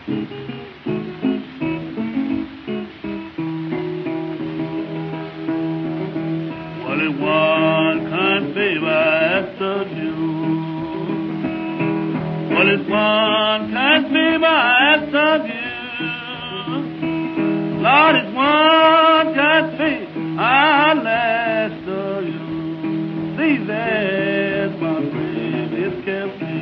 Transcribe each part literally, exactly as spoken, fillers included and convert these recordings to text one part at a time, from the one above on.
Well, if one kind favor after you. Well, it's one kind favor after you. Lord, it's one kind favor I'll ask of you. See, there's my grave is kept me.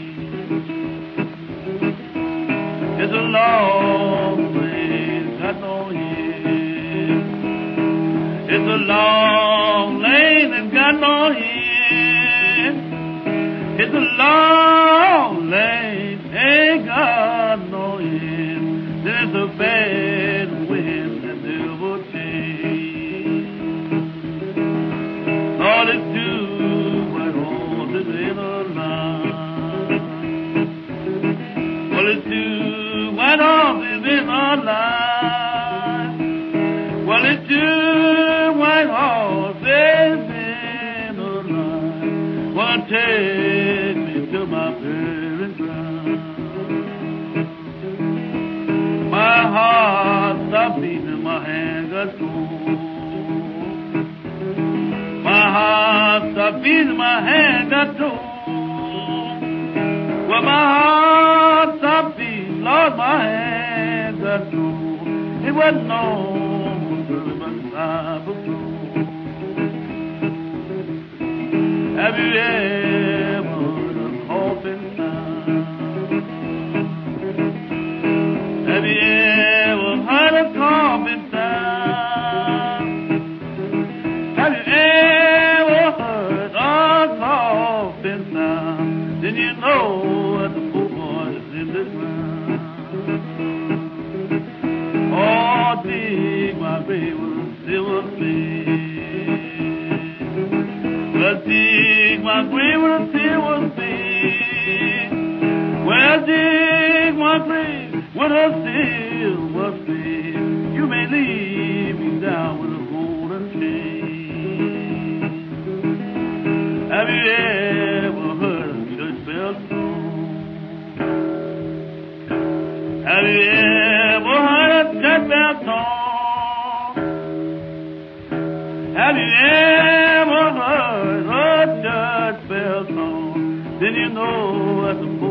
It's a long way, got no end. It's a long lane and got no end. It's a long lane, ain't got no end. There's a bad wind that never change. All it do but hold it in a line. All it do but hold it in a line. Well, it do white horses in a line. Well, take me to my parent ground. My heart stopped beating, my hand got cold. My heart stopped beating, my hand got cold. Well, my heart stopped beating, Lord, my hand got cold. It wasn't no have you ever heard a coffin sound? Have you ever heard a coffin sound? Have you ever heard a coffin sound? Then you know that the poor boy is in the ground. Oh, dig my grave with a silver spade. Well, dig my grave with a silver spade. Well, dig my grave with a silver spade. You may leave me down with a golden chain. Have you ever heard a church bell song? Have you ever heard a church bell song? Have you ever heard a church bell song? Then you know that the